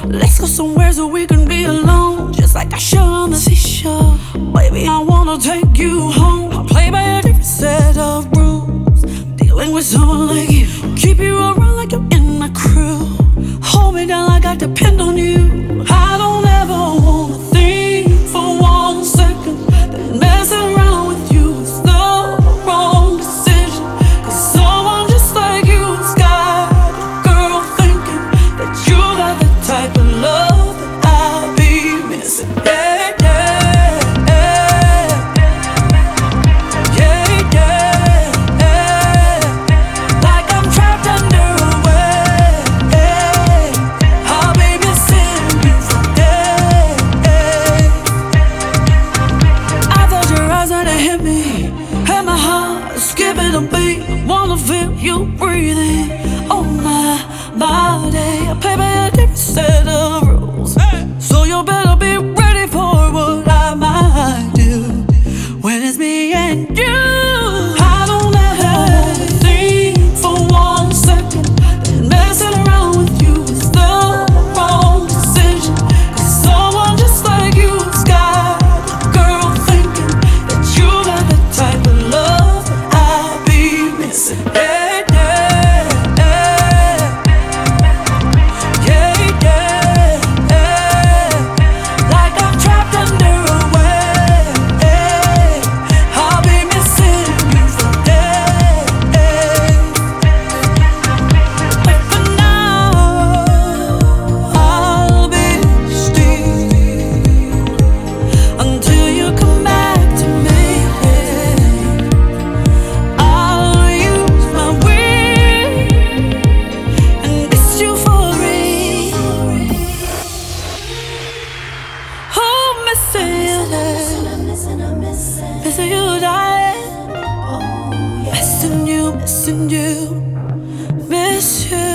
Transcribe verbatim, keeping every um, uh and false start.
Let's go somewhere so we can be alone, just like I should on the seashore. Baby, I wanna take you home. I play by a different set of rules. Dealing with someone like you, keep you around like you're in my crew. Hold me down like I depend on you. I don't ever wanna think for one second that messing around with you is the wrong decision. Cause someone just like you has got a girl thinking that you got the type of love that I'll be missing. Yeah, yeah, yeah. Yeah, yeah, yeah. Like I'm trapped under a web. I'll be missing you for days. I thought your eyes had hit me, and my heart is skipping a beat. Wanna feel you breathing on my body. I play by a different set of rules, so you better be ready for what I might do when it's me and you. I don't ever think for one second that messing around with you is the wrong decision. Cause someone just like you has got a girl thinking that you got the type of love that I'll be missing. Yeah, yeah, yeah. Yeah, yeah, yeah. Like I'm trapped under a web. I'll be missing you for days. But for now, I'll be still until you come back to me. I'll use my wings and miss you for real. Oh, missing you, missing you, darling. Missing you, missing you, miss you.